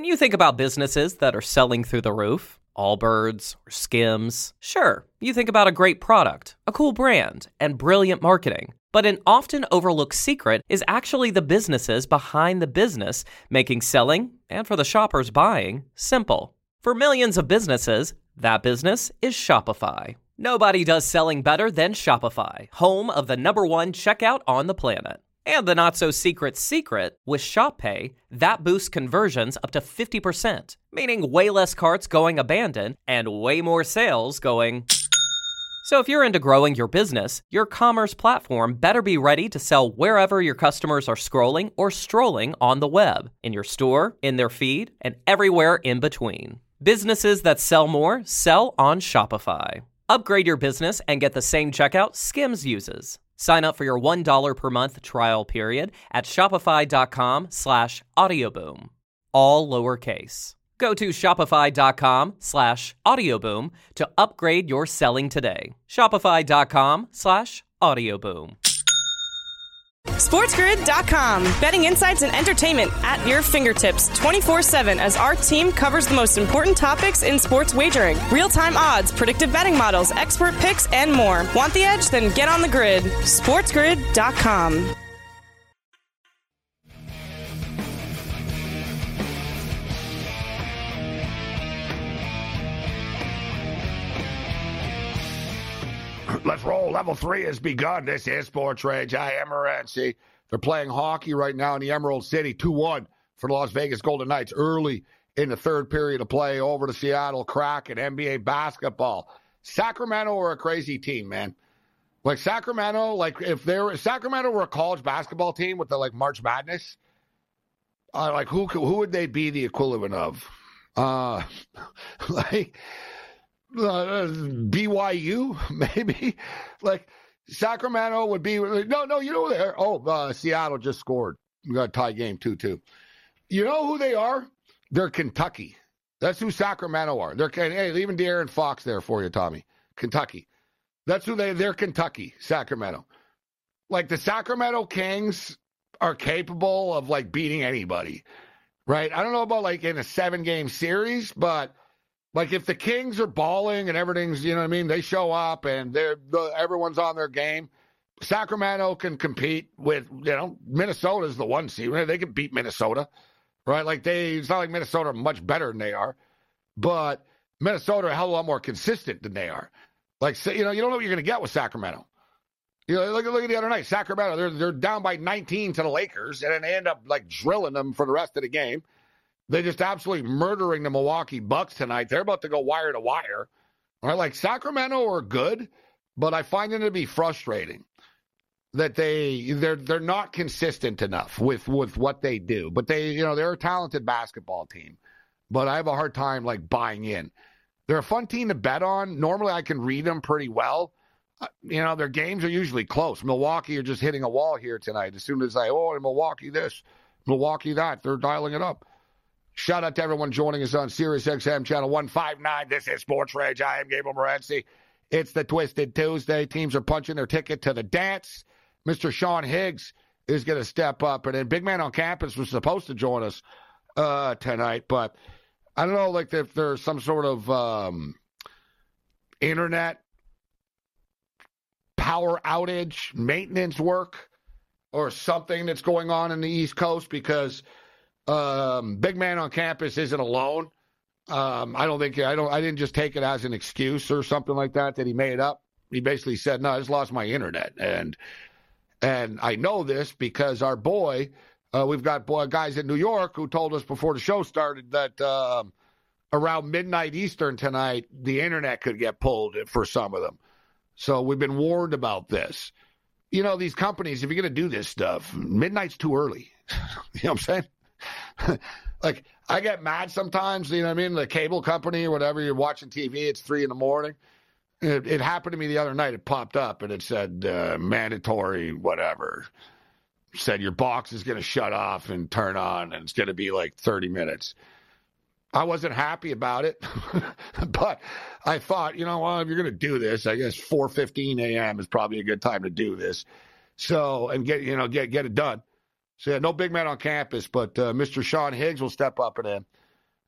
When you think about businesses that are selling through the roof, Allbirds or Skims, sure, you think about a great product, a cool brand, and brilliant marketing. But an often overlooked secret is actually the businesses behind the business making selling, and for the shoppers buying, simple. For millions of businesses, that business is Shopify. Nobody does selling better than Shopify, home of the #1 checkout on the planet. And the not-so-secret secret, with Shop Pay, that boosts conversions up to 50%, meaning way less carts going abandoned and way more sales going... So if you're into growing your business, your commerce platform better be ready to sell wherever your customers are scrolling or strolling on the web, in your store, in their feed, and everywhere in between. Businesses that sell more sell on Shopify. Upgrade your business and get the same checkout Skims uses. Sign up for your $1 per month trial period at shopify.com/audioboom. All lowercase. Go to shopify.com/audioboom to upgrade your selling today. Shopify.com/audioboom. SportsGrid.com. Betting insights and entertainment at your fingertips 24/7 as our team covers the most important topics in sports wagering. Real-time odds, predictive betting models, expert picks, and more. Want the edge? Then get on the grid. SportsGrid.com. Let's roll. Level 3 has begun. This is Sports Rage. I am Morency. They're playing hockey right now in the Emerald City. 2-1 for the Las Vegas Golden Knights early in the third period of play over to Seattle Kraken. NBA basketball. Sacramento are a crazy team, man. Like Sacramento, if Sacramento were a college basketball team with the March Madness, who would they be the equivalent of? BYU, maybe. Sacramento would be there. Seattle just scored. We got a tie game 2-2. You know who they are? They're Kentucky. That's who Sacramento are. Hey, even De'Aaron Fox there for you, Tommy. Kentucky. That's who they're Kentucky, Sacramento. The Sacramento Kings are capable of beating anybody. Right? I don't know about in a 7-game series, but if the Kings are balling and everything's, they show up and everyone's on their game, Sacramento can compete with, Minnesota's the 1 seed. They can beat Minnesota, right? It's not like Minnesota are much better than they are, but Minnesota are a hell of a lot more consistent than they are. You don't know what you're going to get with Sacramento. Look at the other night. Sacramento, they're down by 19 to the Lakers, and then they end up drilling them for the rest of the game. They're just absolutely murdering the Milwaukee Bucks tonight. They're about to go wire to wire. All right, Sacramento are good, but I find them to be frustrating that they're not consistent enough with what they do. But they're a talented basketball team. But I have a hard time buying in. They're a fun team to bet on. Normally I can read them pretty well. Their games are usually close. Milwaukee are just hitting a wall here tonight. As soon as Milwaukee this, Milwaukee that, they're dialing it up. Shout out to everyone joining us on Sirius XM Channel 159. This is Sports Rage. I am Gabriel Morency. It's the Twisted Tuesday. Teams are punching their ticket to the dance. Mr. Sean Higgs is going to step up. And then Big Man on Campus was supposed to join us tonight. But I don't know if there's some sort of internet power outage, maintenance work, or something that's going on in the East Coast because Big Man on Campus isn't alone. I didn't just take it as an excuse or something like that he made up. He basically said, no, I just lost my internet. And I know this because our boy, we've got guys in New York who told us before the show started that around midnight Eastern tonight, the internet could get pulled for some of them. So we've been warned about this. These companies, if you're going to do this stuff, midnight's too early. You know what I'm saying? I get mad sometimes, the cable company or whatever, you're watching TV, it's 3 a.m. It happened to me the other night. It popped up and it said mandatory whatever. Said your box is going to shut off and turn on and it's going to be 30 minutes. I wasn't happy about it, but I thought, if you're going to do this, I guess 4:15 a.m. is probably a good time to do this. So, and get it done. So, yeah, no Big Man on Campus, but Mr. Sean Higgs will step up and in.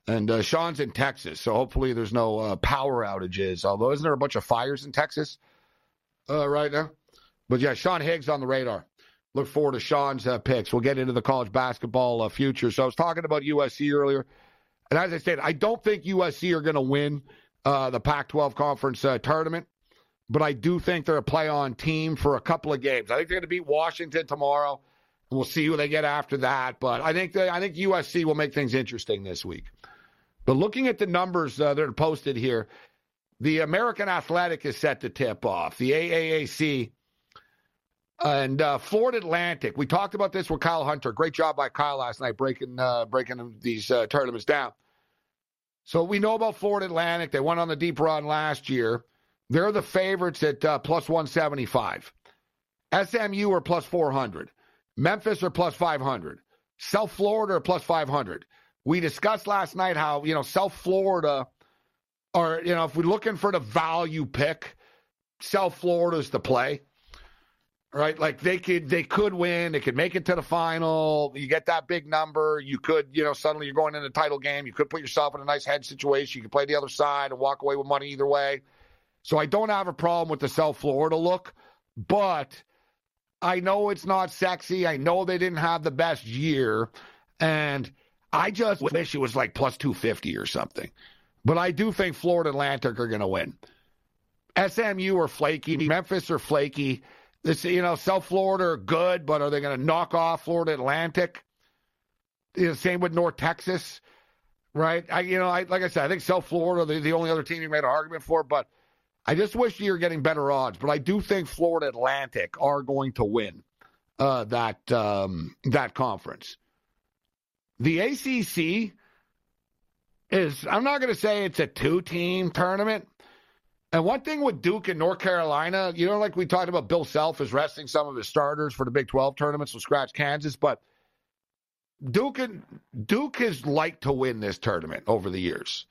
And Sean's in Texas, so hopefully there's no power outages. Although, isn't there a bunch of fires in Texas right now? But yeah, Sean Higgs on the radar. Look forward to Sean's picks. We'll get into the college basketball future. So I was talking about USC earlier. And as I said, I don't think USC are going to win the Pac-12 conference tournament. But I do think they're a play-on team for a couple of games. I think they're going to beat Washington tomorrow. And we'll see who they get after that. But I think USC will make things interesting this week. But looking at the numbers that are posted here, the American Athletic is set to tip off. The AAAC and Florida Atlantic. We talked about this with Kyle Hunter. Great job by Kyle last night breaking these tournaments down. So we know about Florida Atlantic. They went on the deep run last year. They're the favorites at plus 175. SMU are plus 400. Memphis are plus 500. South Florida are plus 500. We discussed last night how, South Florida are, if we're looking for the value pick, South Florida's the play. Right? Like they could win. They could make it to the final. You get that big number. You could, suddenly you're going in a title game. You could put yourself in a nice head situation. You could play the other side and walk away with money either way. So I don't have a problem with the South Florida look, but I know it's not sexy. I know they didn't have the best year, and I just wish it was like plus 250 or something. But I do think Florida Atlantic are going to win. SMU are flaky. Memphis are flaky. This, South Florida are good, but are they going to knock off Florida Atlantic? Same with North Texas, right? Like I said, I think South Florida, the only other team you made an argument for, but I just wish you're getting better odds. But I do think Florida Atlantic are going to win that conference. The ACC is, I'm not going to say it's a two-team tournament. And one thing with Duke and North Carolina, like we talked about, Bill Self is resting some of his starters for the Big 12 tournaments, so scratch Kansas. But Duke has liked to win this tournament over the years.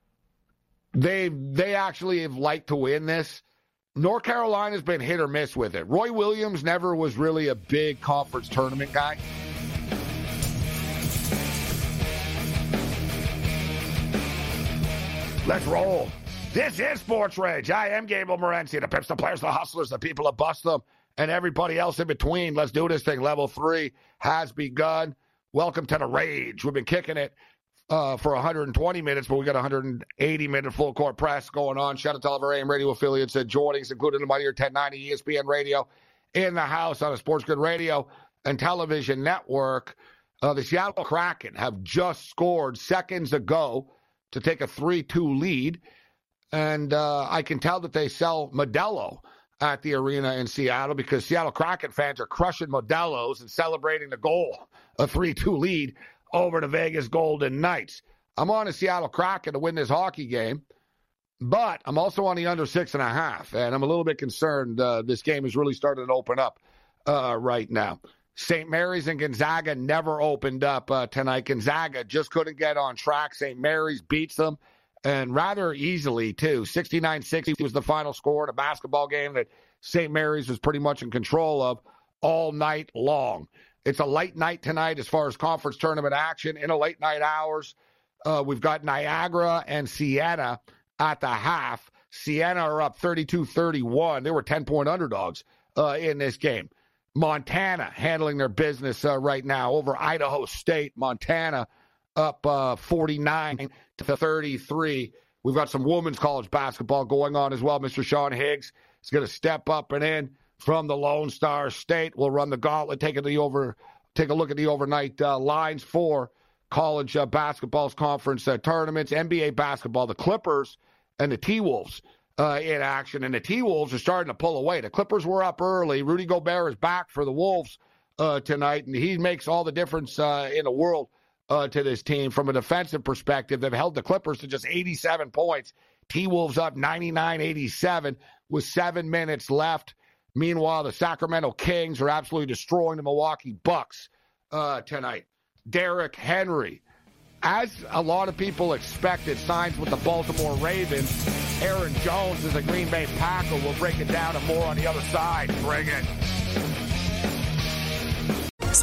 They actually have liked to win this. North Carolina's been hit or miss with it. Roy Williams never was really a big conference tournament guy. Let's roll. This is Sports Rage. I am Gable Morency. The Pips, the players, the hustlers, the people that bust them, and everybody else in between. Let's do this thing. Level 3 has begun. Welcome to the Rage. We've been kicking it for 120 minutes, but we got 180-minute full-court press going on. Shout out to all of our AM radio affiliates joining us, including the Mightier 1090 ESPN Radio in the house on a Sports Grid Radio and Television Network. The Seattle Kraken have just scored seconds ago to take a 3-2 lead. And I can tell that they sell Modelo at the arena in Seattle because Seattle Kraken fans are crushing Modelos and celebrating the goal, a 3-2 lead over the Vegas Golden Knights. I'm on the Seattle Kraken to win this hockey game, but I'm also on the under 6.5, and I'm a little bit concerned this game is really starting to open up right now. St. Mary's and Gonzaga never opened up tonight. Gonzaga just couldn't get on track. St. Mary's beats them. And rather easily, too. 69-60 was the final score in a basketball game that St. Mary's was pretty much in control of all night long. It's a late night tonight as far as conference tournament action. In the late night hours, we've got Niagara and Siena at the half. Siena are up 32-31. They were 10-point underdogs in this game. Montana handling their business right now over Idaho State. Montana up 49-33. We've got some women's college basketball going on as well. Mr. Sean Higgs is going to step up and in from the Lone Star State. We'll run the gauntlet, take a look at the overnight lines for college basketball's conference tournaments. NBA basketball, the Clippers and the T-Wolves in action. And the T-Wolves are starting to pull away. The Clippers were up early. Rudy Gobert is back for the Wolves tonight, and he makes all the difference in the world to this team. From a defensive perspective, they've held the Clippers to just 87 points. T-Wolves up 99-87 with 7 minutes left. Meanwhile, the Sacramento Kings are absolutely destroying the Milwaukee Bucks tonight. Derrick Henry, as a lot of people expected, signs with the Baltimore Ravens. Aaron Jones is a Green Bay Packer. We'll break it down and more on the other side. Bring it.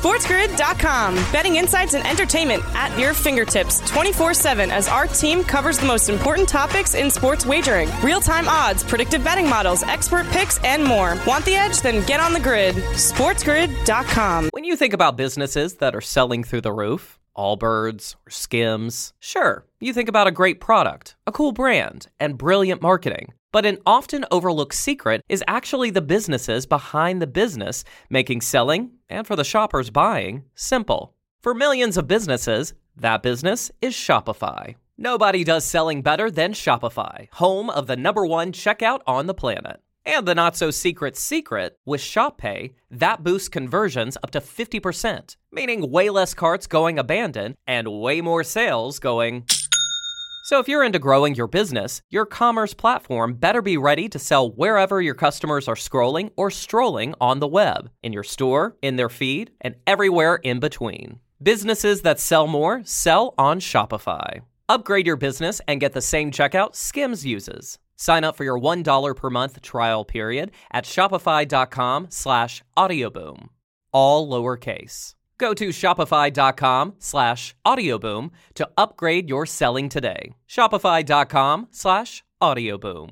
SportsGrid.com. Betting insights and entertainment at your fingertips 24/7 as our team covers the most important topics in sports wagering. Real-time odds, predictive betting models, expert picks, and more. Want the edge? Then get on the grid. SportsGrid.com. When you think about businesses that are selling through the roof, Allbirds or Skims, sure, you think about a great product, a cool brand, and brilliant marketing. But an often overlooked secret is actually the businesses behind the business, making selling, and for the shoppers buying, simple. For millions of businesses, that business is Shopify. Nobody does selling better than Shopify, home of the #1 checkout on the planet. And the not-so-secret secret, with ShopPay, that boosts conversions up to 50%, meaning way less carts going abandoned and way more sales going... So if you're into growing your business, your commerce platform better be ready to sell wherever your customers are scrolling or strolling on the web, in your store, in their feed, and everywhere in between. Businesses that sell more sell on Shopify. Upgrade your business and get the same checkout Skims uses. Sign up for your $1 per month trial period at shopify.com/audioboom. All lowercase. Go to shopify.com/audioboom to upgrade your selling today. Shopify.com/audioboom.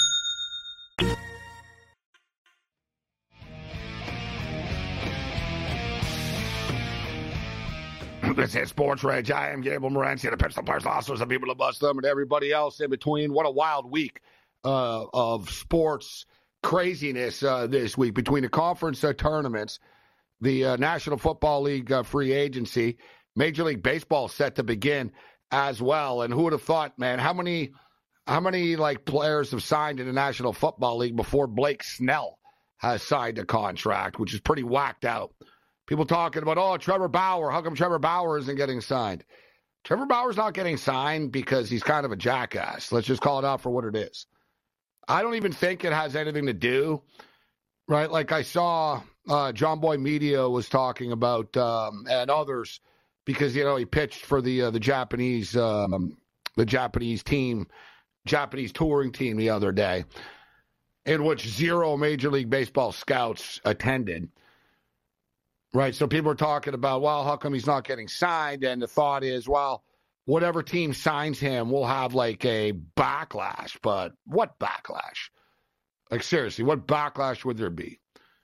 This is Sports Rage. I am Gable Morency, the Pistol Players, also some people to bust them, and everybody else in between. What a wild week of sports craziness this week between the conference tournaments, the National Football League free agency, Major League Baseball set to begin as well. And who would have thought, man, how many like players have signed in the National Football League before Blake Snell has signed a contract, which is pretty whacked out. People talking about, oh, Trevor Bauer. How come Trevor Bauer isn't getting signed? Trevor Bauer's not getting signed because he's kind of a jackass. Let's just call it out for what it is. I don't even think it has anything to do, right? Like I saw John Boy Media was talking about, and others, because, you know, he pitched for the Japanese team, Japanese touring team the other day, in which 0 Major League Baseball scouts attended. Right, so people are talking about, well, how come he's not getting signed? And the thought is, well, whatever team signs him will have like a backlash. But what backlash? Like, seriously, what backlash would there be?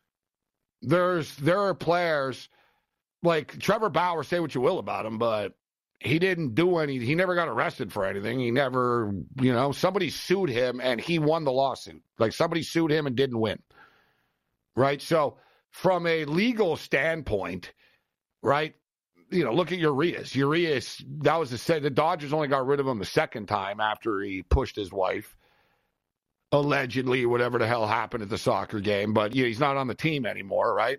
There are players like Trevor Bauer, say what you will about him, but he didn't do anything. He never got arrested for anything. He never, somebody sued him and he won the lawsuit. Like, somebody sued him and didn't win. Right, so from a legal standpoint, right, look at Urias. Urias, that was the Dodgers only got rid of him the second time after he pushed his wife, allegedly, whatever the hell happened at the soccer game. But he's not on the team anymore, right?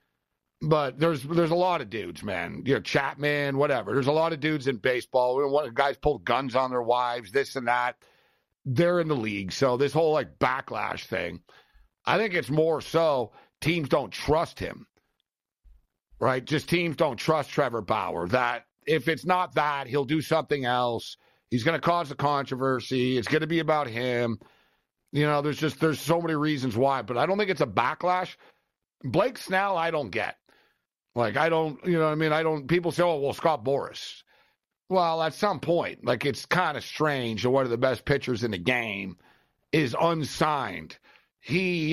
But there's a lot of dudes, man. Chapman, whatever. There's a lot of dudes in baseball. Guys pull guns on their wives, this and that. They're in the league. So this whole like backlash thing, I think it's more so teams don't trust him, right? Just teams don't trust Trevor Bauer. That if it's not that, he'll do something else. He's going to cause a controversy. It's going to be about him. There's so many reasons why, but I don't think it's a backlash. Blake Snell, I don't get. Like, I don't, people say, oh, well, Scott Boras. Well, at some point, like, it's kind of strange that one of the best pitchers in the game is unsigned. He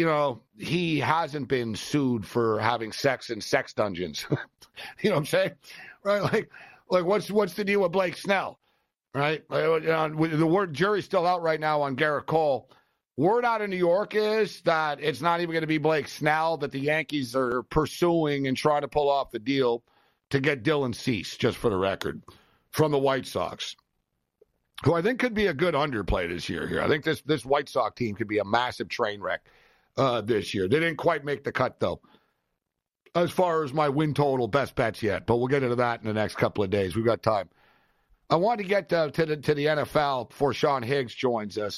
hasn't been sued for having sex in sex dungeons. You know what I'm saying? Right? Like what's the deal with Blake Snell? Right? The word jury's still out right now on Garrett Cole. Word out in New York is that it's not even going to be Blake Snell, that the Yankees are pursuing and trying to pull off the deal to get Dylan Cease, just for the record, from the White Sox, who I think could be a good underplay this year here. I think this White Sox team could be a massive train wreck this year. They didn't quite make the cut, though, as far as my win total best bets yet. But we'll get into that in the next couple of days. We've got time. I want to get to the NFL before Sean Higgs joins us.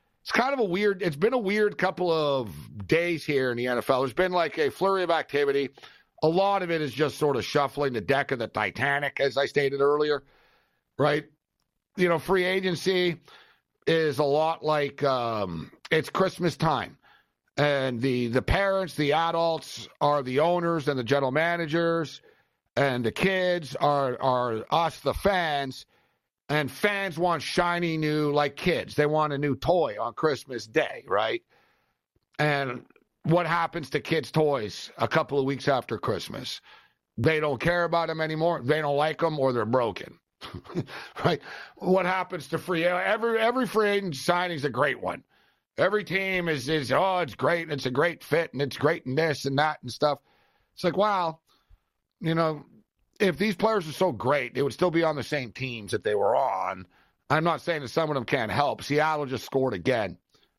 It's been a weird couple of days here in the NFL. There's been like a flurry of activity. A lot of it is just sort of shuffling the deck of the Titanic, as I stated earlier, right? Free agency is a lot like it's Christmas time. And the parents, the adults, are the owners and the general managers. And the kids are us, the fans, and fans want shiny new, like kids. They want a new toy on Christmas Day, right? And what happens to kids' toys a couple of weeks after Christmas? They don't care about them anymore. They don't like them, or they're broken, right? What happens to every free agent signing is a great one. Every team is oh, it's great, and it's a great fit, and it's great and this and that and stuff. It's like, wow, you know, if these players are so great, they would still be on the same teams that they were on. I'm not saying that some of them can't help. Seattle just scored again.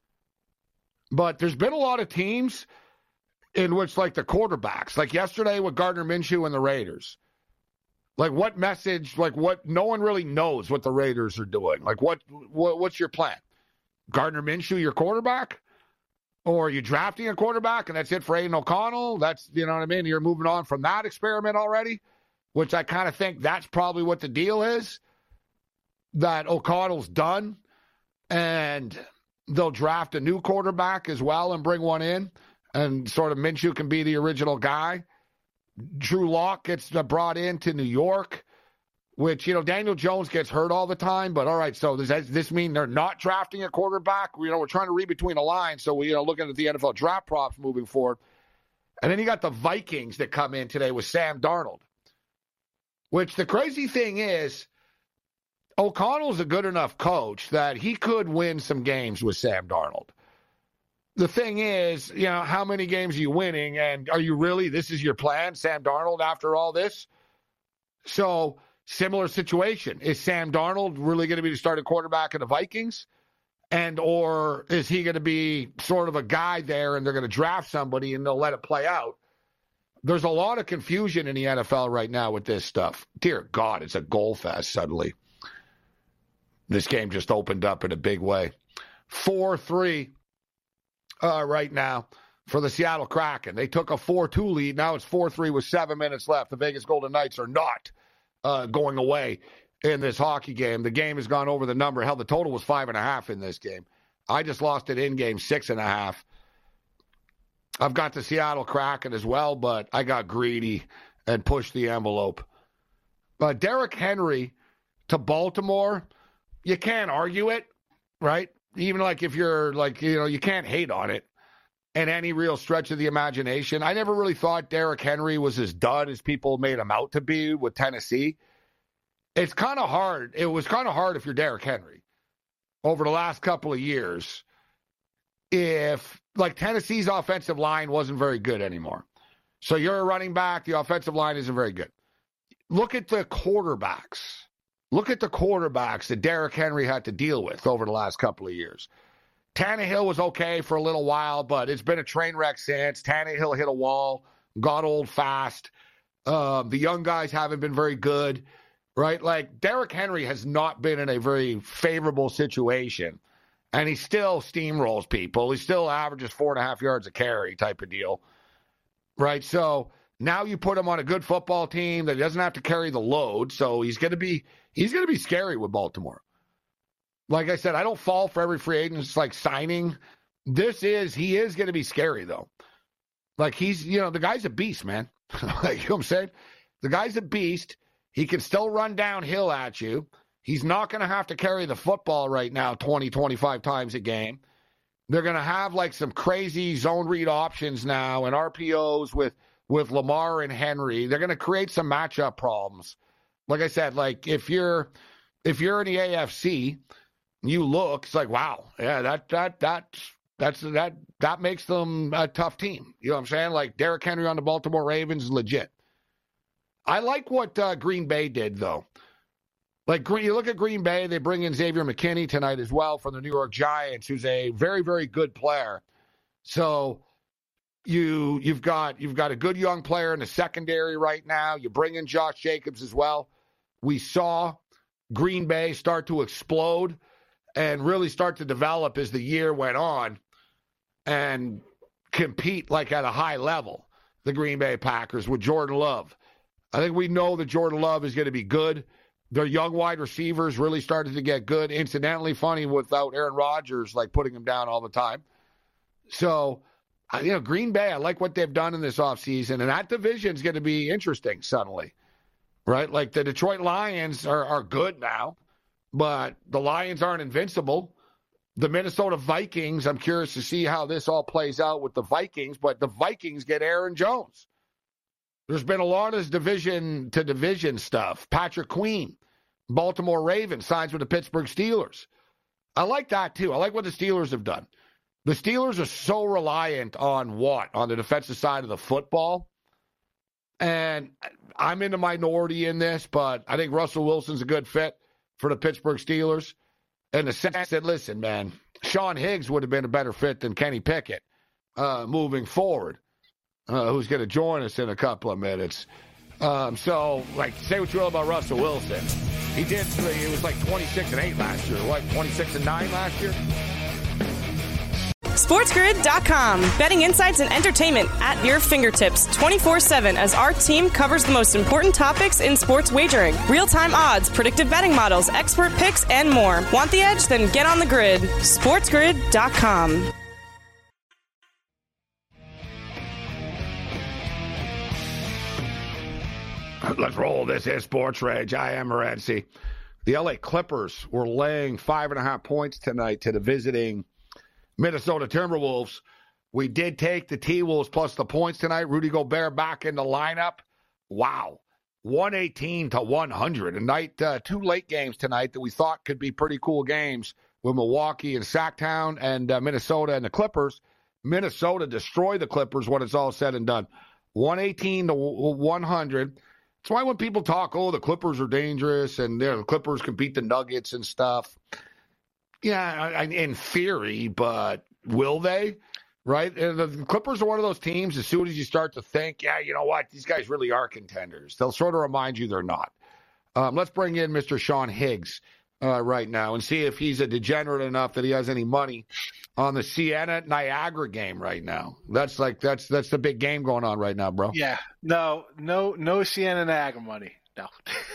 But there's been a lot of teams in which, like, the quarterbacks, like yesterday with Gardner Minshew and the Raiders, like, what message, like, what, no one really knows what the Raiders are doing. Like, what's your plan? Gardner Minshew, your quarterback? Or are you drafting a quarterback and that's it for Aiden O'Connell? That's, you know what I mean? You're moving on from that experiment already, which I kind of think that's probably what the deal is, that O'Connell's done, and they'll draft a new quarterback as well and bring one in, and sort of Minshew can be the original guy. Drew Lock gets brought into New York, which, you know, Daniel Jones gets hurt all the time, but all right, so does this mean they're not drafting a quarterback? You know, we're trying to read between the lines, so we're, you know, looking at the NFL draft props moving forward. And then you got the Vikings that come in today with Sam Darnold, which the crazy thing is, O'Connell's a good enough coach that he could win some games with Sam Darnold. The thing is, you know, how many games are you winning, and are you really, this is your plan, Sam Darnold, after all this? So, similar situation. Is Sam Darnold really going to be the starting quarterback of the Vikings? And or is he going to be sort of a guy there and they're going to draft somebody and they'll let it play out? There's a lot of confusion in the NFL right now with this stuff. Dear God, it's a goal fest suddenly. This game just opened up in a big way. 4-3 right now for the Seattle Kraken. They took a 4-2 lead. Now it's 4-3 with 7 minutes left. The Vegas Golden Knights are not going away in this hockey game. The game has gone over the number. Hell, the total was 5.5 in this game. I just lost it in game 6.5. I've got the Seattle Kraken as well, but I got greedy and pushed the envelope. Derrick Henry to Baltimore, you can't argue it, right? Even like if you're like, you know, you can't hate on it in any real stretch of the imagination. I never really thought Derrick Henry was as dud as people made him out to be with Tennessee. It's kind of hard. It was kind of hard if you're Derrick Henry over the last couple of years. If, like, Tennessee's offensive line wasn't very good anymore. So you're a running back, the offensive line isn't very good. Look at the quarterbacks. Look at the quarterbacks that Derrick Henry had to deal with over the last couple of years. Tannehill was okay for a little while, but it's been a train wreck since. Tannehill hit a wall, got old fast. The young guys haven't been very good, right? Like, Derrick Henry has not been in a very favorable situation, and he still steamrolls people. He still averages 4.5 yards a carry type of deal, right? So now you put him on a good football team that doesn't have to carry the load, so he's going to be scary with Baltimore. Like I said, I don't fall for every free agent. It's like signing. He is going to be scary, though. Like, he's, you know, the guy's a beast, man. Like, you know what I'm saying? The guy's a beast. He can still run downhill at you. He's not going to have to carry the football right now 20, 25 times a game. They're going to have, like, some crazy zone read options now and RPOs with Lamar and Henry. They're going to create some matchup problems. Like I said, like, if you're in the AFC, you look, it's like, wow, yeah, that makes them a tough team. You know what I'm saying? Like, Derrick Henry on the Baltimore Ravens is legit. I like what Green Bay did, though. Like, you look at Green Bay, they bring in Xavier McKinney tonight as well from the New York Giants, who's a very, very good player. So you've got a good young player in the secondary right now. You bring in Josh Jacobs as well. We saw Green Bay start to explode and really start to develop as the year went on and compete like at a high level, the Green Bay Packers with Jordan Love. I think we know that Jordan Love is going to be good. Their young wide receivers really started to get good. Incidentally, funny without Aaron Rodgers, like, putting him down all the time. So, you know, Green Bay, I like what they've done in this offseason, and that division is going to be interesting suddenly. right? Like the Detroit Lions are good now, but the Lions aren't invincible. The Minnesota Vikings, I'm curious to see how this all plays out with the Vikings, but the Vikings get Aaron Jones. There's been a lot of division-to-division stuff. Patrick Queen, Baltimore Ravens, signs with the Pittsburgh Steelers. I like that, too. I like what the Steelers have done. The Steelers are so reliant on what? On the defensive side of the football. And I'm in the minority in this, but I think Russell Wilson's a good fit for the Pittsburgh Steelers. In the sense that, listen, man, Sean Higgs would have been a better fit than Kenny Pickett moving forward, who's going to join us in a couple of minutes. So, say what you will about Russell Wilson. He was like 26-8 last year. What, 26-9 last year? SportsGrid.com. Betting insights and entertainment at your fingertips 24/7 as our team covers the most important topics in sports wagering. Real-time odds, predictive betting models, expert picks, and more. Want the edge? Then get on the grid. SportsGrid.com. Let's roll. This is Sports Rage. I am Morency. The LA Clippers were laying 5.5 points tonight to the visiting Minnesota Timberwolves. We did take the T-Wolves plus the points tonight. Rudy Gobert back in the lineup. Wow. 118-100. A night, 2 late games tonight that we thought could be pretty cool games with Milwaukee and Sacktown and Minnesota and the Clippers. Minnesota destroyed the Clippers when it's all said and done. 118-100. That's why when people talk, the Clippers are dangerous and the Clippers can beat the Nuggets and stuff. Yeah, in theory, but will they? Right? And the Clippers are one of those teams, as soon as you start to think, yeah, you know what, these guys really are contenders, they'll sort of remind you they're not. Let's bring in Mr. Sean Higgs right now and see if he's a degenerate enough that he has any money on the Siena-Niagara game right now. That's the big game going on right now, bro. Yeah. No Siena-Niagara money. No.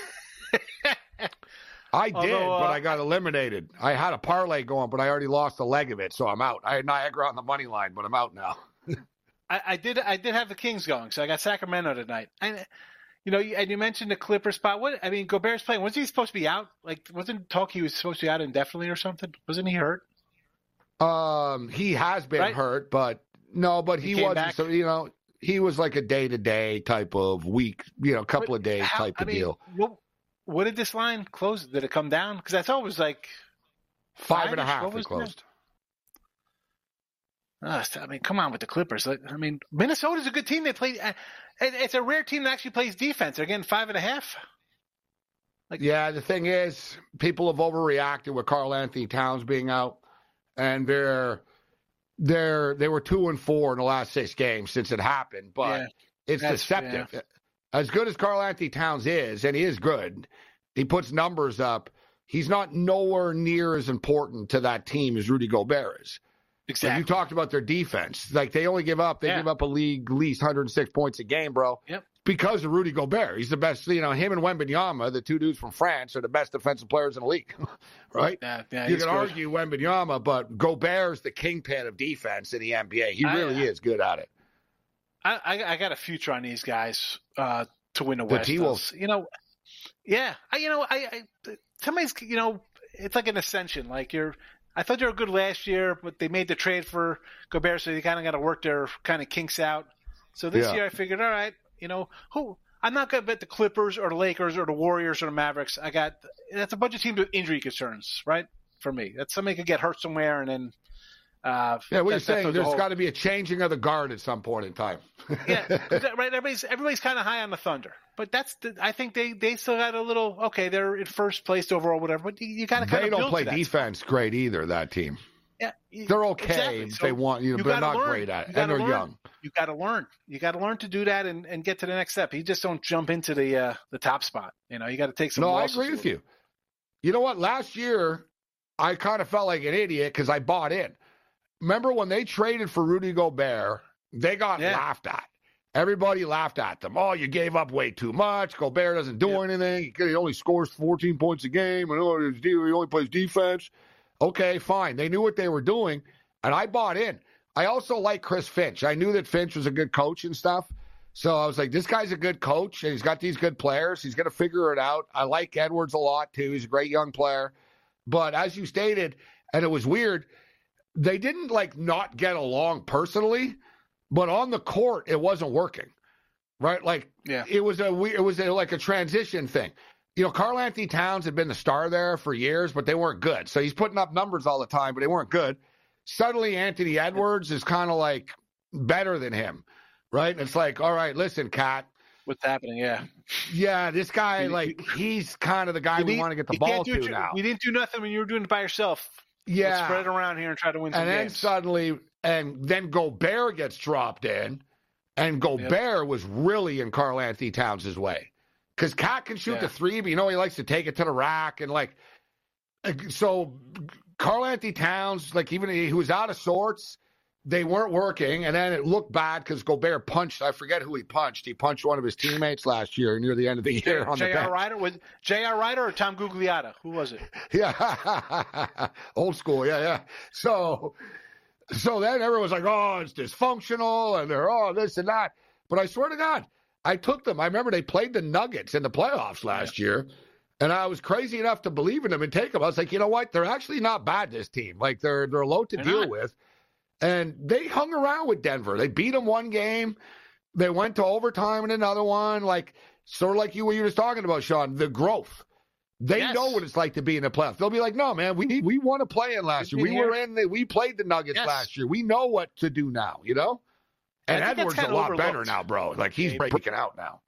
I did, but I got eliminated. I had a parlay going, but I already lost a leg of it, so I'm out. I had Niagara on the money line, but I'm out now. I did have the Kings going, so I got Sacramento tonight. And you mentioned the Clipper spot. Gobert's playing. Wasn't he supposed to be out? Wasn't talk he was supposed to be out indefinitely or something? Wasn't he hurt? He has been hurt, but he wasn't. Back. So he was like a day-to-day type of week, couple of days type of deal. What did this line close? Did it come down? Because I thought it was like 5.5 it closed. Come on with the Clippers. Minnesota's a good team. They play. It's a rare team that actually plays defense. They're getting 5.5. Yeah, the thing is, people have overreacted with Karl Anthony Towns being out, and they were 2-4 in the last 6 games since it happened. But it's deceptive. Yeah. As good as Karl Anthony Towns is, and he is good, he puts numbers up. He's not nowhere near as important to that team as Rudy Gobert is. Exactly. You talked about their defense. They only give up a league least 106 points a game, bro. Yep. Because of Rudy Gobert. He's the best. Him and Wembanyama, the 2 dudes from France, are the best defensive players in the league. Right? Yeah, you can argue Wembanyama, but Gobert's the kingpin of defense in the NBA. He really is good at it. I got a future on these guys to win the West. The T-Wolves. Somebody's, it's like an ascension. I thought they were good last year, but they made the trade for Gobert, so they kind of got to work their kind of kinks out. So this year I figured, all right, I'm not going to bet the Clippers or the Lakers or the Warriors or the Mavericks. That's a bunch of teams with injury concerns, right? For me, that somebody could get hurt somewhere and then. What you're saying, there's got to be a changing of the guard at some point in time. Right. Everybody's kind of high on the Thunder, but I think they still got a little. Okay, they're in first place overall, whatever. But you got to kind of. They don't play defense great either. That team. Yeah, they're okay. Exactly. So they want they're not great at it, and they're young. You got to learn. You got to learn to do that and get to the next step. You just don't jump into the top spot. You got to take some. No, I agree with you. You know what? Last year, I kind of felt like an idiot because I bought in. Remember when they traded for Rudy Gobert, they got laughed at. Everybody laughed at them. Oh, you gave up way too much. Gobert doesn't do anything. He only scores 14 points a game. And he only plays defense. Okay, fine. They knew what they were doing, and I bought in. I also like Chris Finch. I knew that Finch was a good coach and stuff, So I was like, this guy's a good coach, and he's got these good players. He's going to figure it out. I like Edwards a lot, too. He's a great young player. But as you stated, and it was weird, they didn't, not get along personally, but on the court, it wasn't working, right? It was a transition thing. Karl-Anthony Towns had been the star there for years, but they weren't good. So he's putting up numbers all the time, but they weren't good. Suddenly, Anthony Edwards is kind of better than him, right? And it's all right, listen, Kat. What's happening? Yeah. Yeah, this guy, he's kind of the guy we want to get the ball to now. We didn't do nothing when you were doing it by yourself. Yeah. Let's spread it around here and try to win some games. And then Gobert gets dropped in, and Gobert was really in Karl-Anthony Towns' way. Because Kat can shoot the three, but he likes to take it to the rack. And, so Karl-Anthony Towns, even he was out of sorts. They weren't working, and then it looked bad because Gobert punched. I forget who he punched. He punched one of his teammates last year near the end of the year on the bench. J.R. Ryder or Tom Gugliotta? Who was it? Yeah, old school. Yeah. So then everyone's like, oh, it's dysfunctional, and they're this and that. But I swear to God, I took them. I remember they played the Nuggets in the playoffs last year, and I was crazy enough to believe in them and take them. I was like, you know what? They're actually not bad, this team. They're low to deal with. And they hung around with Denver. They beat them one game. They went to overtime in another one. Sort of like you were just talking about, Sean, the growth. They know what it's like to be in the playoffs. They'll be like, no, man, we want to play in last year. We played the Nuggets last year. We know what to do now, And Edwards is a lot better now, bro. He's breaking out now.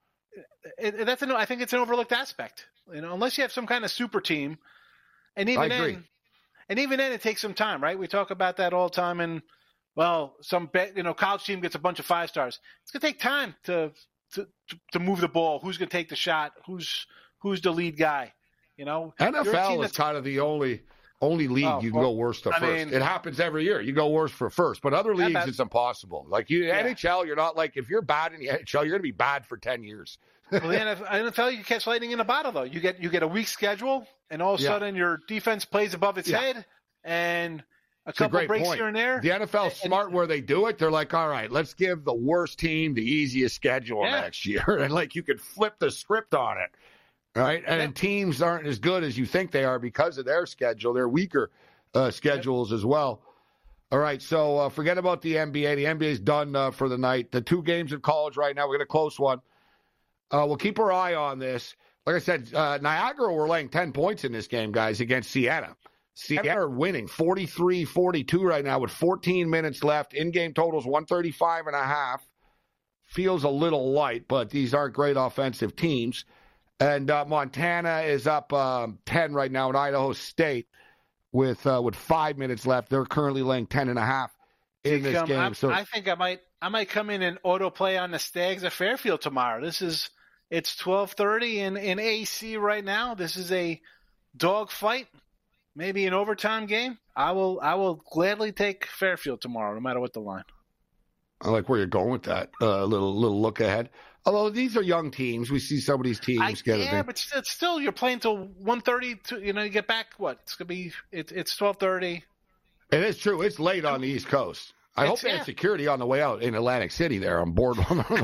I think it's an overlooked aspect. Unless you have some kind of super team. And even then, it takes some time, right? We talk about that all the time. And, some college team gets a bunch of 5 stars. It's going to take time to move the ball. Who's going to take the shot? Who's the lead guy? NFL is kind of the only league you can go worst to first. It happens every year. You go worst for first. But other leagues, it's impossible. NHL, you're not if you're bad in the NHL, you're going to be bad for 10 years. Well, the NFL, you can catch lightning in a bottle, though. You get a weak schedule, and all of a sudden your defense plays above its head, and a couple of breaks here and there. The NFL's smart where they do it. They're like, all right, let's give the worst team the easiest schedule next year. And, you could flip the script on it, right? And teams aren't as good as you think they are because of their schedule. They're weaker schedules as well. All right, so forget about the NBA. The NBA's done for the night. The 2 games in college right now, we're going to close one. We'll keep our eye on this. Like I said, Niagara were laying 10 points in this game, guys, against Siena. Siena are winning 43-42 right now with 14 minutes left. In-game totals 135.5. Feels a little light, but these aren't great offensive teams. And Montana is up 10 right now at Idaho State with 5 minutes left. They're currently laying 10.5 in this game. I think I might come in and auto play on the Stags at Fairfield tomorrow. It's 12:30 in AC right now. This is a dog fight, maybe an overtime game. I will gladly take Fairfield tomorrow, no matter what the line. I like where you're going with that. Little look ahead. Although these are young teams, we see some of these teams get it. Yeah, but still, you're playing till 1:30. You get back what? It's gonna be. It's 12:30. It is true. It's late on the East Coast. I hope they have security on the way out in Atlantic City. There, I'm bored.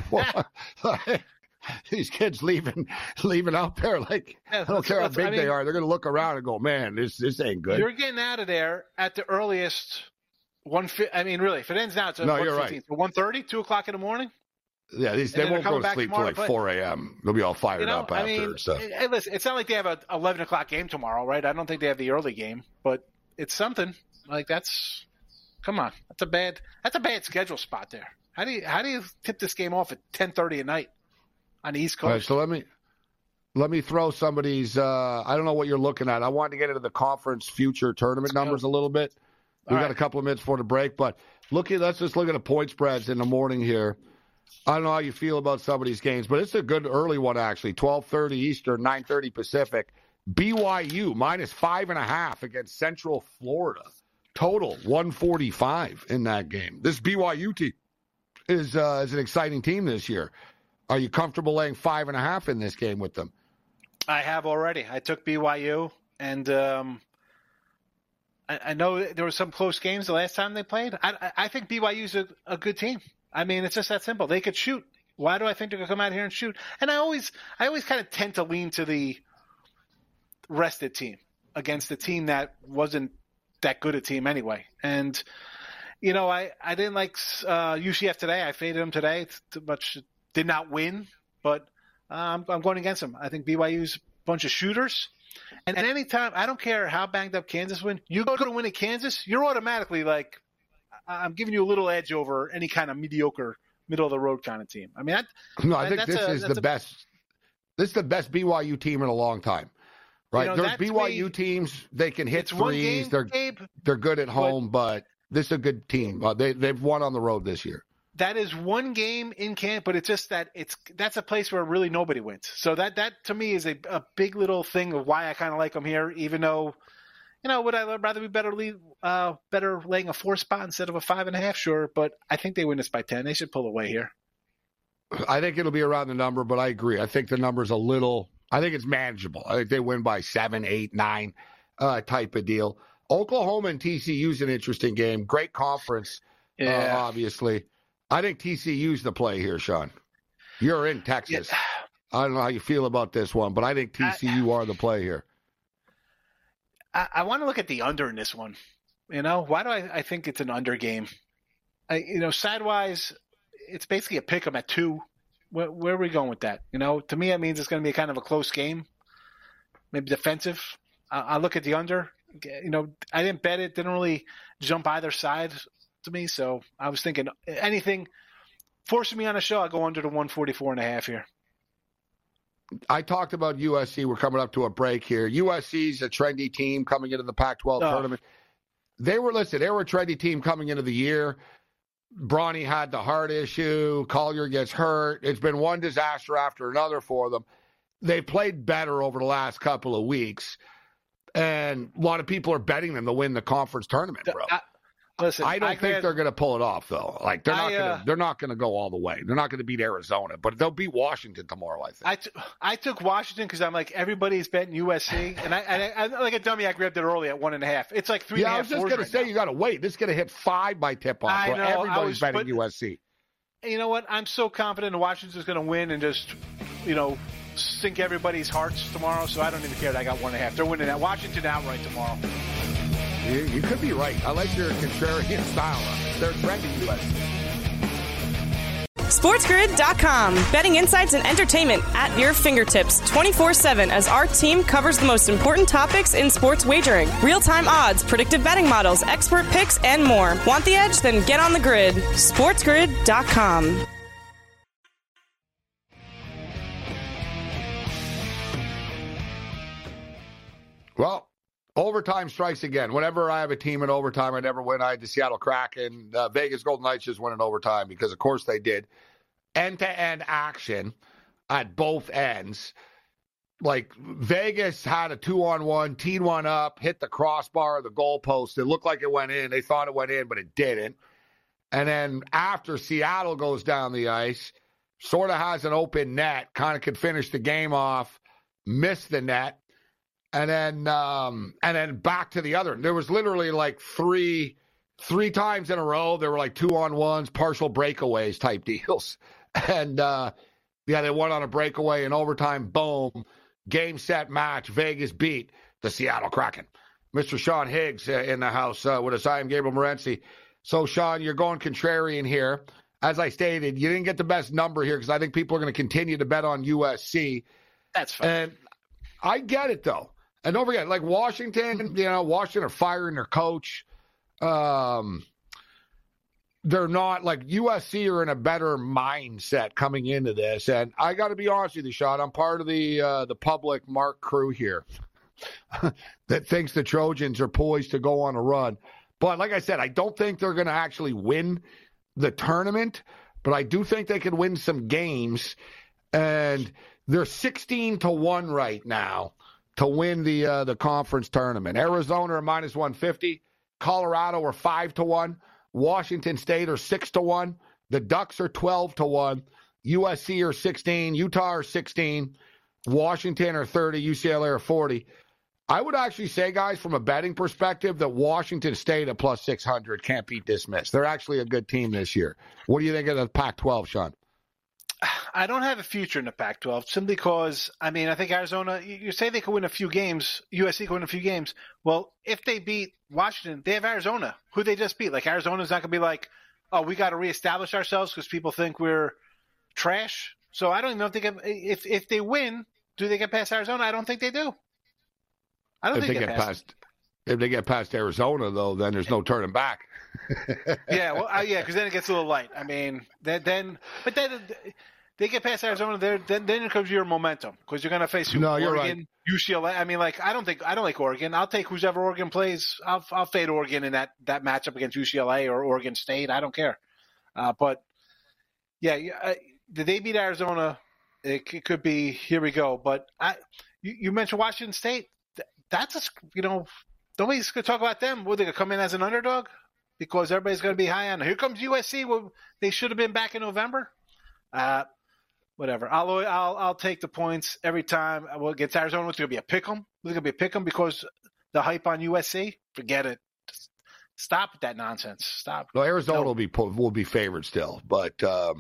These kids leaving out there I don't care how big they are. They're going to look around and go, man, this ain't good. You're getting out of there at the earliest. Really, if it ends now, it's you're right. 1:30, 2 o'clock in the morning. Yeah, they won't go to sleep till 4 a.m. They'll be all fired up after. Hey, listen, it's not like they have an 11 o'clock game tomorrow, right? I don't think they have the early game, but it's something. Come on, that's a bad schedule spot there. How do you tip this game off at 10:30 at night on the East Coast? All right, so let me throw somebody's. I don't know what you're looking at. I wanted to get into the conference future tournament numbers a little bit. We got a couple of minutes before the break, but let's just look at the point spreads in the morning here. I don't know how you feel about some of these games, but it's a good early one actually. 12:30 Eastern, 9:30 Pacific. BYU minus 5.5 against Central Florida. Total 145 in that game. This BYU team is an exciting team this year. Are you comfortable laying 5.5 in this game with them? I have already. I took BYU, and I know there were some close games the last time they played. I think BYU's a good team. It's just that simple. They could shoot. Why do I think they're going to come out here and shoot? And I always kind of tend to lean to the rested team against the team that wasn't that good a team anyway. And, I didn't like UCF today. I faded them today. It's too much. Did not win, but I'm going against them. I think BYU's a bunch of shooters. And at any time, I don't care how banged up Kansas win. You go to win at Kansas, you're automatically like, I'm giving you a little edge over any kind of mediocre, middle of the road kind of team. I mean, I think this is the best. This is the best BYU team in a long time, right? There's BYU teams, they can hit threes. They're good at home, but this is a good team. They've won on the road this year. That is one game in camp, but it's just that's a place where really nobody wins. So that to me is a big little thing of why I kind of like them here, even though, would I rather be better laying a 4 spot instead of a 5.5? Sure, but I think they win this by 10. They should pull away here. I think it'll be around the number, but I agree. I think the number's I think it's manageable. I think they win by 7, 8, 9 type of deal. Oklahoma and TCU's an interesting game. Great conference, obviously. I think TCU's the play here, Sean. You're in Texas. Yeah. I don't know how you feel about this one, but I think TCU are the play here. I want to look at the under in this one. Why do I think it's an under game? Sidewise, it's basically a pick 'em at 2. Where are we going with that? To me, that means it's going to be kind of a close game, maybe defensive. I look at the under. I didn't bet it. Didn't really jump either side to me. So I was thinking anything forcing me on a show, I go under the 144.5 here. I talked about USC. We're coming up to a break here. USC's a trendy team coming into the Pac-12 tournament. They were a trendy team coming into the year. Bronny had the heart issue. Collier gets hurt. It's been one disaster after another for them. They played better over the last couple of weeks. And a lot of people are betting them to win the conference tournament, bro. I don't think they're going to pull it off, though. Like they're not going to go all the way. They're not going to beat Arizona, but they'll beat Washington tomorrow, I think. I took Washington because I'm like, everybody's betting USC, and I like a dummy. I grabbed it early at 1.5. It's like 3.5. Yeah, I was just going to say you got to wait. This is going to hit 5 by tip off. Everybody's betting USC. You know what? I'm so confident Washington's going to win and just sink everybody's hearts tomorrow. So I don't even care that I got 1.5. They're winning that Washington outright tomorrow. You could be right. I like your contrarian style. They're trending USC. SportsGrid.com. Betting insights and entertainment at your fingertips 24/7 as our team covers the most important topics in sports wagering. Real-time odds, predictive betting models, expert picks, and more. Want the edge? Then get on the grid. SportsGrid.com. Well, overtime strikes again. Whenever I have a team in overtime, I never win. I had the Seattle Kraken. Vegas Golden Knights just won in overtime because, of course, they did. End-to-end action at both ends. Like, Vegas had a 2-on-1, teed one up, hit the crossbar, the goalpost. It looked like it went in. They thought it went in, but it didn't. And then after Seattle goes down the ice, sort of has an open net, kind of could finish the game off, missed the net. And then back to the other. There was literally like three times in a row. There were like 2-on-1s, partial breakaways type deals. And, they won on a breakaway in overtime. Boom. Game, set, match. Vegas beat the Seattle Kraken. Mr. Sean Higgs in the house with us. I am Gabriel Morency. So, Sean, you're going contrarian here. As I stated, you didn't get the best number here because I think people are going to continue to bet on USC. That's fine. And I get it, though. And don't forget, like Washington, Washington are firing their coach. They're not like USC are in a better mindset coming into this. And I got to be honest with you, Sean, I'm part of the public Mark crew here that thinks the Trojans are poised to go on a run. But like I said, I don't think they're going to actually win the tournament, but I do think they can win some games. And they're 16-1 right now to win the conference tournament. Arizona are -150. Colorado are 5-1. Washington State are 6-1. The Ducks are 12-1. USC are 16. Utah are 16. Washington are 30. UCLA are 40. I would actually say, guys, from a betting perspective, that Washington State at +600 can't be dismissed. They're actually a good team this year. What do you think of the Pac-12, Sean? I don't have a future in the Pac-12 simply because, I mean, I think Arizona, you say they could win a few games, USC could win a few games. Well, if they beat Washington, they have Arizona, who they just beat. Like, Arizona's not going to be like, oh, we got to reestablish ourselves because people think we're trash. So I don't even know if they can, if they win, do they get past Arizona? I don't think they do. I don't think they get past. If they get past Arizona, though, then there's no turning back. Yeah, well, because then it gets a little light. I mean, then they get past Arizona. Then it comes your momentum because you're going to face Oregon, right. UCLA. I mean, like I don't like Oregon. I'll take whoever Oregon plays. I'll fade Oregon in that matchup against UCLA or Oregon State. I don't care. But yeah, did they beat Arizona? It could be here we go. But you mentioned Washington State. That's nobody's going to talk about them. Will they come in as an underdog? Because everybody's going to be high on. Here comes USC. Well, they should have been back in November. Whatever. I'll take the points every time. Well, against Arizona, it's going to be a pick'em. It's going to be a pick'em because the hype on USC. Forget it. Just stop with that nonsense. Stop. No, Arizona will be favored still, but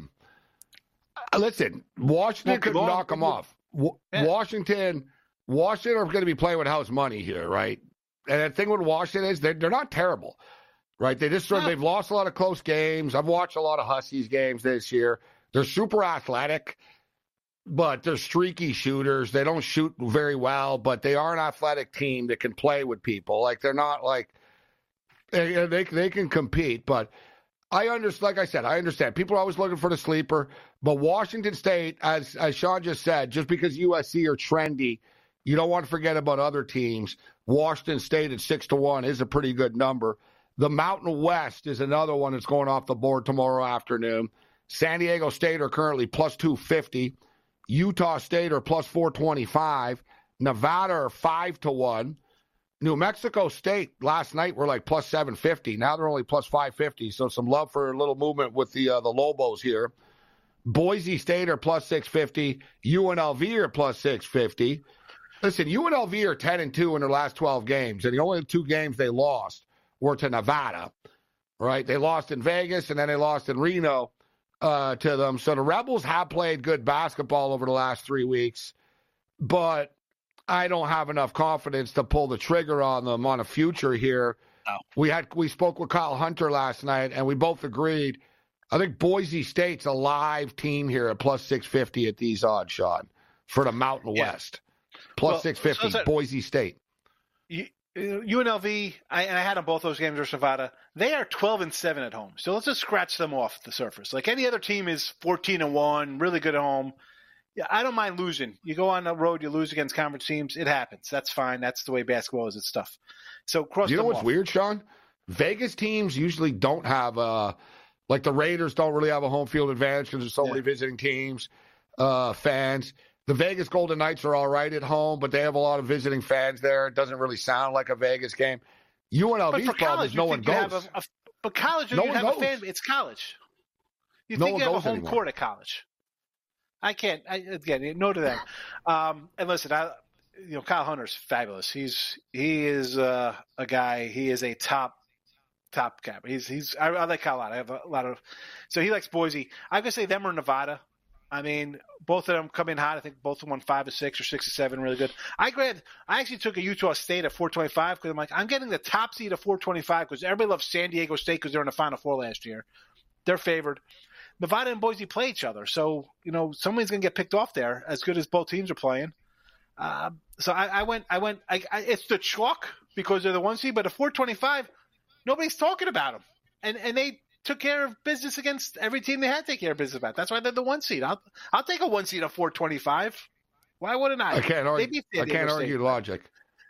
listen, Washington could knock them off. Washington are going to be playing with house money here, right? And the thing with Washington is they're not terrible. Right, they've lost a lot of close games. I've watched a lot of Huskies games this year. They're super athletic, but they're streaky shooters. They don't shoot very well, but they are an athletic team that can play with people. Like they're not like they can compete. But I understand. Like I said, I understand. People are always looking for the sleeper, but Washington State, as Sean just said, just because USC are trendy, you don't want to forget about other teams. Washington State at 6-1 is a pretty good number. The Mountain West is another one that's going off the board tomorrow afternoon. San Diego State are currently plus 250. Utah State are plus 425. Nevada are 5-1. New Mexico State last night were like plus 750. Now they're only plus 550. So some love for a little movement with the Lobos here. Boise State are plus 650. UNLV are plus 650. Listen, UNLV are 10-2 in their last 12 games, and the only two games they lost were to Nevada, right? They lost in Vegas, and then they lost in Reno to them. So the Rebels have played good basketball over the last 3 weeks, but I don't have enough confidence to pull the trigger on them on a future here. Oh. We spoke with Kyle Hunter last night, and we both agreed. I think Boise State's a live team here at plus 650 at these odds, Sean, for the Mountain West. Plus 650, Boise State. UNLV, I had them both those games versus Nevada. They are 12-7 at home. So let's just scratch them off the surface. Like any other team is 14-1, really good at home. Yeah, I don't mind losing. You go on the road, you lose against conference teams. It happens. That's fine. That's the way basketball is and stuff. So cross. You know what's off. weird, Sean? Vegas teams usually don't have like the Raiders don't really have a home field advantage because there's so many visiting teams, fans. The Vegas Golden Knights are all right at home, but they have a lot of visiting fans there. It doesn't really sound like a Vegas game. UNLV's problem is no one goes. But college, you have a fan. It's college. You think you have a home court at college. I can't. Again, no to that. And listen, Kyle Hunter's fabulous. He is a guy. He is a top cap. I like Kyle a lot. I have a lot of. So he likes Boise. I'm gonna say them or Nevada. I mean, both of them come in hot. I think both of them won 5-6 or 6-7, really good. I actually took a Utah State at 425 because I'm getting the top seed at 425 because everybody loves San Diego State because they're in the Final Four last year. They're favored. Nevada and Boise play each other, so somebody's going to get picked off there. As good as both teams are playing. So I went. It's the chalk because they're the 1 seed, but at 425, nobody's talking about them, and they took care of business against every team they had to take care of business about. That's why they're the 1 seed. I'll take a 1 seed at 425. Why wouldn't I? I can't argue logic.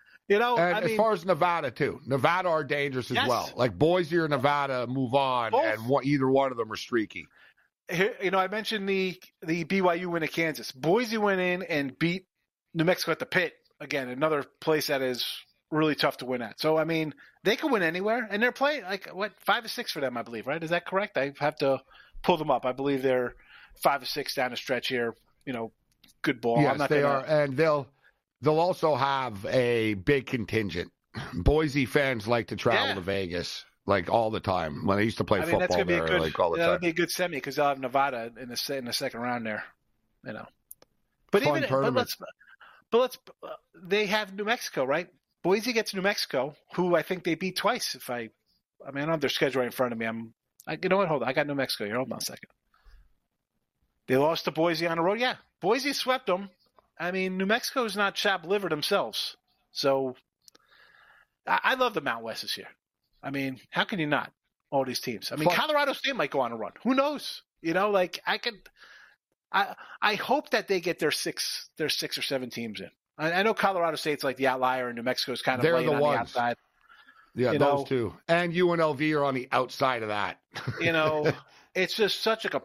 As far as Nevada too, Nevada are dangerous as well. Like Boise or Nevada move on, and either one of them are streaky. Here, I mentioned the BYU win at Kansas. Boise went in and beat New Mexico at the Pit. Again, another place that is really tough to win at. So, I mean, they can win anywhere, and they're playing 5-6 for them, I believe, right? Is that correct? I have to pull them up. I believe they're 5-6 down the stretch here. Good ball. Yes, they are, and they'll also have a big contingent. Boise fans like to travel to Vegas all the time. When they used to play football there, all the time. That'll be a good semi because they'll have Nevada in the second round there. you know. But Fun even tournament. but let's they have New Mexico, right? Boise gets New Mexico, who I think they beat twice. I don't have their schedule right in front of me. You know what? Hold on, I got New Mexico here. Hold on a second. They lost to Boise on the road. Yeah, Boise swept them. I mean, New Mexico is not chopped liver themselves. So I love the Mountain West this year. I mean, how can you not? All these teams. I mean, Colorado State might go on a run. Who knows? You know, like I hope that they get their six or seven teams in. I know Colorado State's like the outlier, and New Mexico's kind of They're laying the on ones. the outside. Yeah, You those know, two. And UNLV are on the outside of that. You know, it's just such a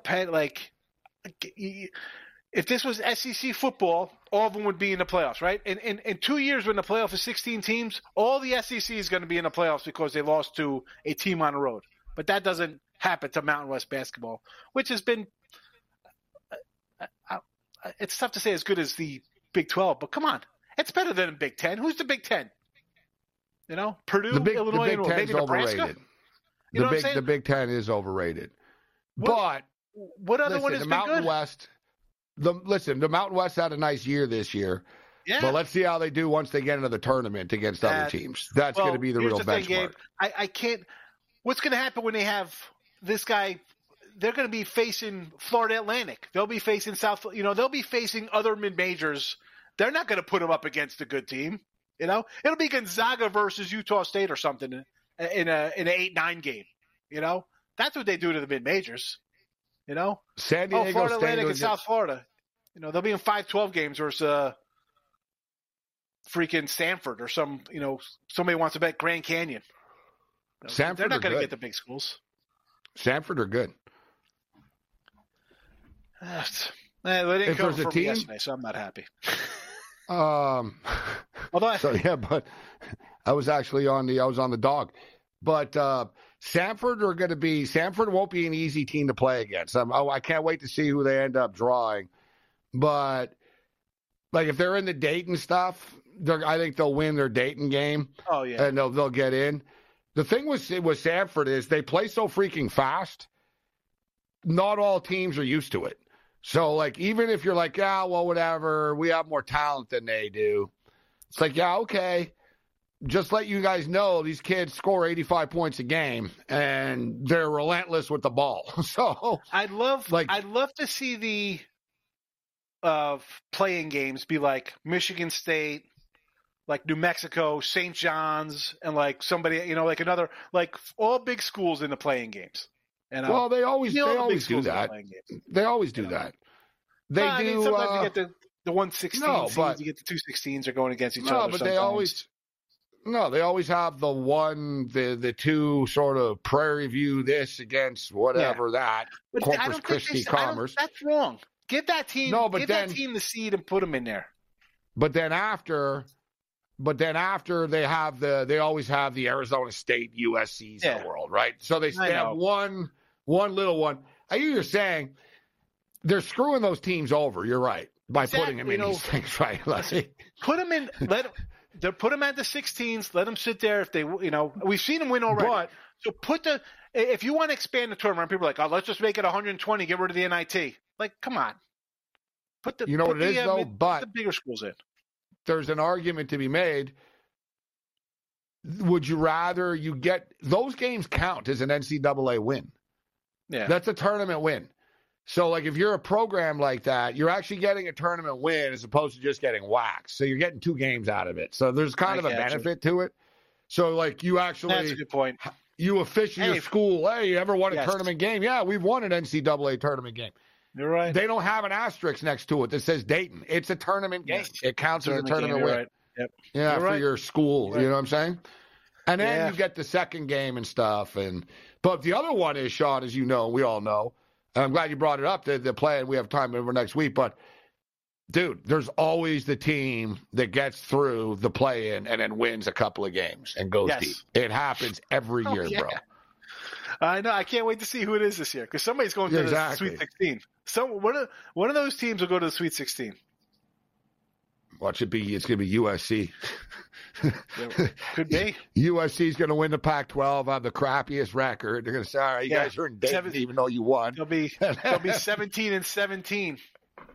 if this was SEC football, all of them would be in the playoffs, right? In 2 years when the playoff is 16 teams, all the SEC is going to be in the playoffs because they lost to a team on the road. But that doesn't happen to Mountain West basketball, which has been it's tough to say as good as the Big 12, but come on. It's better than the Big 10. Who's the Big 10? You know, Purdue, Illinois, the Big maybe 10's Nebraska. overrated. You know what I'm saying? The Big 10 is overrated. What other one has the been Mountain good? West. The Mountain West had a nice year this year. Yeah. But let's see how they do once they get into the tournament against other teams. That's going to be the here's real the thing, benchmark. Gabe. I can't. What's going to happen when they have this guy? They're going to be facing Florida Atlantic. They'll be facing South. You know, they'll be facing other mid majors. They're not going to put them up against a good team. You know, it'll be Gonzaga versus Utah State or something in an 8-9 game. You know, that's what they do to the mid majors. You know, San Diego Florida State Atlantic and South Florida. You know, they'll be in 5-12 games versus freaking Stanford or somebody wants to bet Grand Canyon. Stanford They're not going to good. get the big schools. Stanford are good. They didn't If come there's a for me team- yesterday, so I'm not happy. But I was actually on the dog. But Stanford won't be an easy team to play against. I can't wait to see who they end up drawing. But like if they're in the Dayton stuff, I think they'll win their Dayton game. Oh yeah, And they'll get in. The thing with Stanford is they play so freaking fast. Not all teams are used to it. So, like, even if you're like, yeah, well, whatever, we have more talent than they do. It's like, yeah, okay. Just let you guys know these kids score 85 points a game, and they're relentless with the ball. So, I'd love to see the playing games be like Michigan State, like New Mexico, St. John's, and like somebody, like another, like all big schools in the playing games. And, well, they always do that. They always do that. They do. I mean, sometimes you get the 116 seeds, you get the 216s are going against each other. No, but they always have the two sort of Prairie View this against whatever that but Corpus Christi Commerce. That's wrong. Give that team. That team the seed and put them in there. But then after they always have the Arizona State USCs of the world, right? So they have one little one. I hear you're saying they're screwing those teams over. You're right by putting them in these things, right? Put them in. Put them at the 16s. Let them sit there. If they, we've seen them win already. So if you want to expand the tournament, people are like, oh, let's just make it 120. Get rid of the NIT. Like, come on. Put the bigger schools in. There's an argument to be made. Would you rather you get those games count as an NCAA win? Yeah, that's a tournament win. So, like, if you're a program like that, you're actually getting a tournament win as opposed to just getting waxed. So you're getting 2 games out of it. So there's kind of a benefit to it. So, like, you actually that's a good point. You officiate your school. Hey, you ever won a tournament game? Yeah, we've won an NCAA tournament game. You're right. They don't have an asterisk next to it that says Dayton. It's a tournament game. It counts as a tournament win. Right. Yep. Yeah, for your school. Right. You know what I'm saying? And then you get the second game and stuff. But the other one is, Sean, as you know, we all know, and I'm glad you brought it up, the play, and we have time over next week. But, dude, there's always the team that gets through the play-in and then wins a couple of games and goes deep. It happens every year, bro. I know. I can't wait to see who it is this year because somebody's going to the Sweet 16. So one of those teams will go to the Sweet 16. Watch it be. It's going to be USC. Could be. USC's going to win the Pac-12 on the crappiest record. They're going to say, all right, you guys are in Dayton even though you won. They'll be 17-17.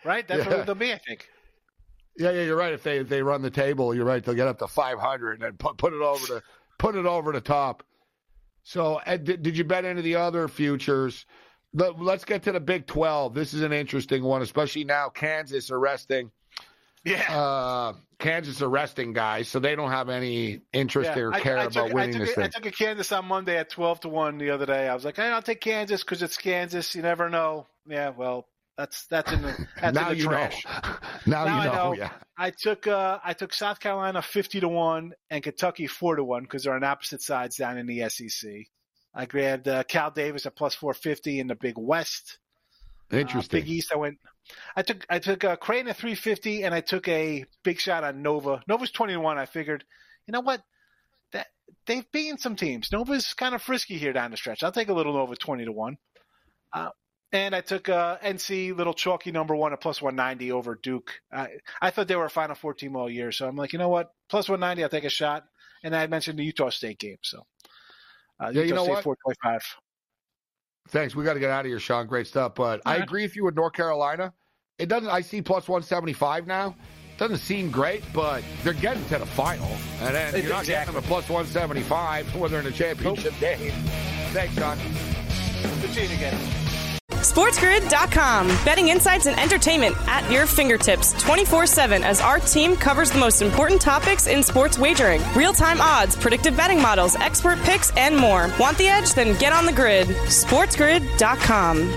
right? That's what they'll be, I think. Yeah, you're right. If they run the table, you're right. They'll get up to 500 and put it over the top. So, did you bet into the other futures? Let's get to the Big 12. This is an interesting one, especially now Kansas arresting. Yeah. Kansas arresting guys, so they don't have any interest or care about winning this thing. I took a Kansas on Monday at 12-1 the other day. I was like, I'll take Kansas because it's Kansas. You never know. Yeah, well, that's in the trash. Now you know. Yeah. I took South Carolina 50-1 and Kentucky 4-1 because they're on opposite sides down in the SEC. I grabbed Cal Davis at plus 450 in the Big West. Interesting. Big East. I took Creighton at 350, and I took a big shot on Nova. Nova's 20-1. I figured, you know what? That they've beaten some teams. Nova's kind of frisky here down the stretch. I'll take a little Nova 20-1. And I took NC little chalky number 1 at plus 190 over Duke. I thought they were a Final Four team all year, so I'm like, you know what? Plus 190, I'll take a shot. And I mentioned the Utah State game, so Utah State 425. Thanks. We got to get out of here, Sean. Great stuff. But I agree with you with North Carolina. It doesn't. I see plus 175 now. Doesn't seem great, but they're getting to the final, and then you're not getting them at plus 175 when they're in a championship game. Thanks, Sean. Good seeing you again. SportsGrid.com. Betting insights and entertainment at your fingertips 24/7 as our team covers the most important topics in sports wagering. Real-time odds, predictive betting models, expert picks, and more. Want the edge? Then get on the grid. SportsGrid.com.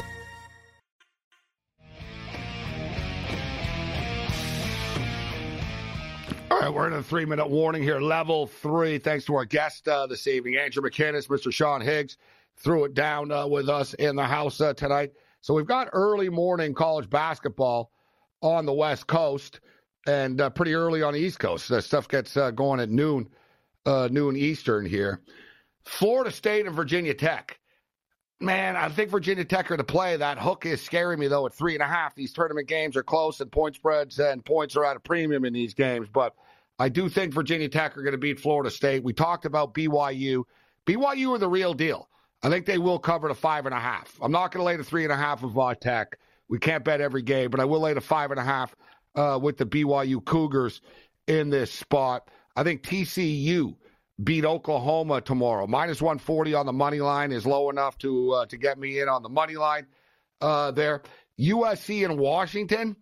All right, we're in a 3-minute warning here. Level 3. Thanks to our guest this evening, Andrew McKinnis, Mr. Sean Higgs. Threw it down with us in the house tonight. So we've got early morning college basketball on the West Coast and pretty early on the East Coast. The stuff gets going at noon Eastern here. Florida State and Virginia Tech. Man, I think Virginia Tech are to play. That hook is scaring me, though, at 3.5. These tournament games are close, and point spreads and points are at a premium in these games. But I do think Virginia Tech are going to beat Florida State. We talked about BYU. BYU are the real deal. I think they will cover the 5.5. I'm not going to lay the 3.5 with Tech. We can't bet every game, but I will lay the 5.5 with the BYU Cougars in this spot. I think TCU beat Oklahoma tomorrow. Minus 140 on the money line is low enough to get me in on the money line there. USC and Washington.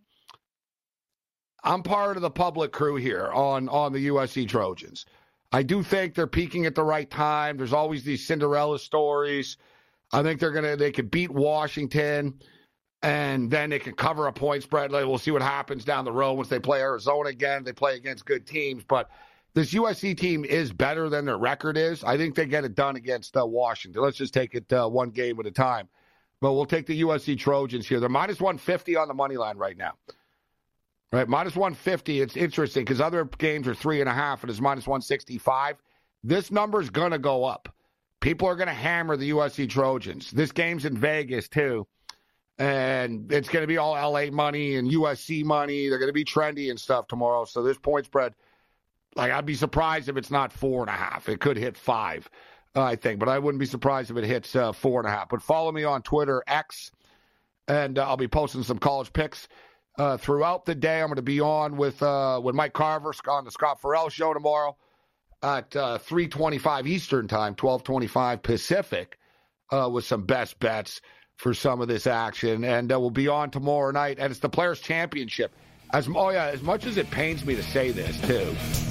I'm part of the public crew here on the USC Trojans. I do think they're peaking at the right time. There's always these Cinderella stories. I think they could beat Washington, and then they can cover a point spread. We'll see what happens down the road once they play Arizona again. They play against good teams, but this USC team is better than their record is. I think they get it done against Washington. Let's just take it one game at a time. But we'll take the USC Trojans here. They're minus 150 on the money line right now. Right, minus 150, it's interesting because other games are 3.5 and it's minus 165. This number's going to go up. People are going to hammer the USC Trojans. This game's in Vegas, too. And it's going to be all LA money and USC money. They're going to be trendy and stuff tomorrow. So this point spread, I'd be surprised if it's not 4.5. It could hit 5, I think. But I wouldn't be surprised if it hits 4.5. But follow me on Twitter, X, and I'll be posting some college picks throughout the day. I'm going to be on with Mike Carver on the Scott Farrell Show tomorrow at 3:25 Eastern Time, 12:25 Pacific, with some best bets for some of this action. And we'll be on tomorrow night, and it's the Players' Championship. As much as it pains me to say this, too,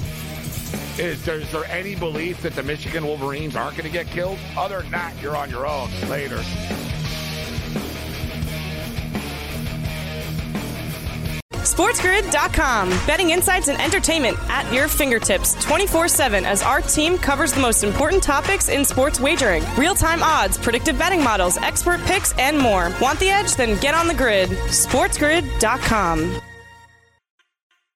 is there any belief that the Michigan Wolverines aren't going to get killed? Other than that, you're on your own later. SportsGrid.com. Betting insights and entertainment at your fingertips 24/7 as our team covers the most important topics in sports wagering. Real-time odds, predictive betting models, expert picks, and more. Want the edge? Then get on the grid. SportsGrid.com.